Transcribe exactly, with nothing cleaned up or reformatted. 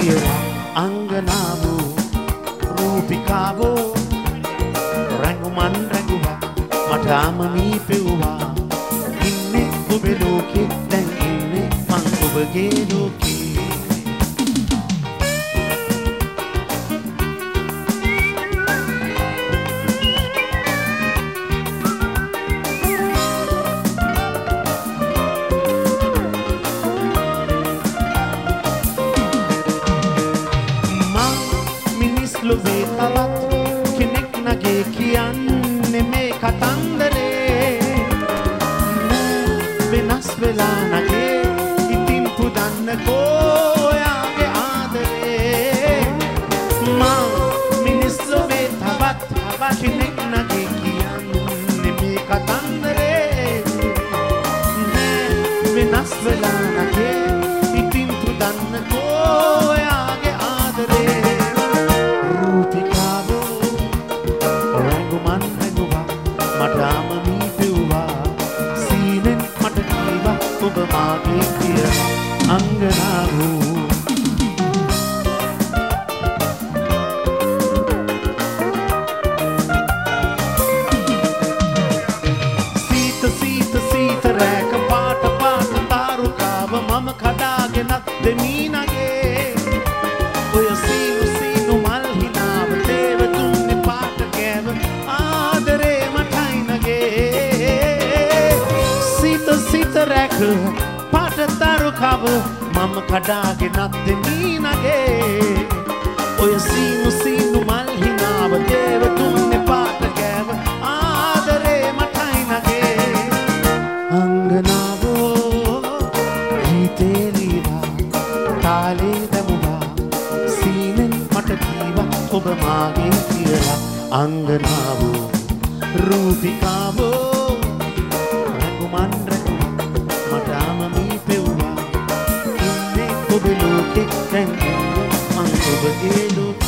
කියලා අංගනාවෝ රූපිකාවෝ රංගුමන් රංගුවා මට ආමමී පෙව්වා ඉන්නේ ඔබේ ලෝකේ දැන් ඉන්නේ මං ඔබගේ ලෝකේ ලොවේ තවත් කෙනෙක් නගේ කියන්නේ මේ කතන්දරේ වෙනස් වෙලා නගේ ඉතින් පුදන්නකෝ ඔයාගේ ආදරේ මා මිනිස් ලොවේ තවත් කෙනෙක් නගේ කියන්නේ මේ කතන්දරේ වෙනස් වෙලා නගේ ඉතින් පුදන්නකෝ ඔයාගේ ආදරේ රාමමී පෙව්වා සීනෙන් මට කීවා ඔබ මාගේ කියලා අංගනාවෝ සීත සීත සීත රැක පාට පාට තාරුකාව මම කඩාගෙනත් දෙමී නගේ ඔය සීනු සීනු මල් හිනාව දේව දුන්නේ පාට කෑව ආදරේ රැක පාට තාරුකාව මම කඩාගෙනත් දෙමී නගේ ඔය සීනු සීනු මල් හිනාව දේව දුන්නේ පාට කෑව ආදරේ මටයි නගේ අංගනාවෝ ගීතේ ලීවා තාලේ දමුවා සීනෙන් මට කීවා ඔබ මාගේ කියලා අංගනාවෝ රූපිකාවෝ රංගුමන් ඔබේ ලෝකෙ දැන් මං ඔබගේ ලෝකෙ